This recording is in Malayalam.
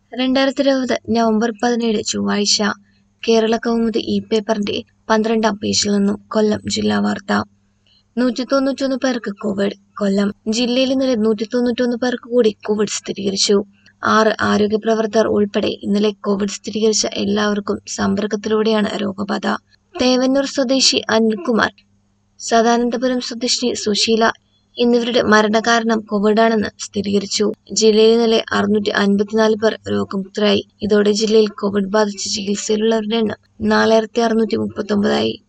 2020 നവംബർ 17 ചൊവ്വാഴ്ച കേരള കൗമുദി പേപ്പറിന്റെ 12-ാം പേജിൽ നിന്നും കൊല്ലം ജില്ലാ വാർത്ത. 191 പേർക്ക് കോവിഡ്. കൊല്ലം ജില്ലയിൽ ഇന്നലെ 191 പേർക്ക് കൂടി കോവിഡ് സ്ഥിരീകരിച്ചു. 6 ആരോഗ്യ പ്രവർത്തകർ ഉൾപ്പെടെ ഇന്നലെ കോവിഡ് സ്ഥിരീകരിച്ച എല്ലാവർക്കും സമ്പർക്കത്തിലൂടെയാണ് രോഗബാധ. തേവന്നൂർ സ്വദേശി അനിൽകുമാർ, സദാനന്ദപുരം സ്വദേശിനി സുശീല എന്നിവരുടെ മരണകാരണം കോവിഡാണെന്ന് സ്ഥിരീകരിച്ചു. ജില്ലയിൽ ഇന്നലെ 654 പേർ രോഗമുക്തരായി. ഇതോടെ ജില്ലയിൽ കോവിഡ് ബാധിച്ച് ചികിത്സയിലുള്ളവരുടെ എണ്ണം 4639 ആയി.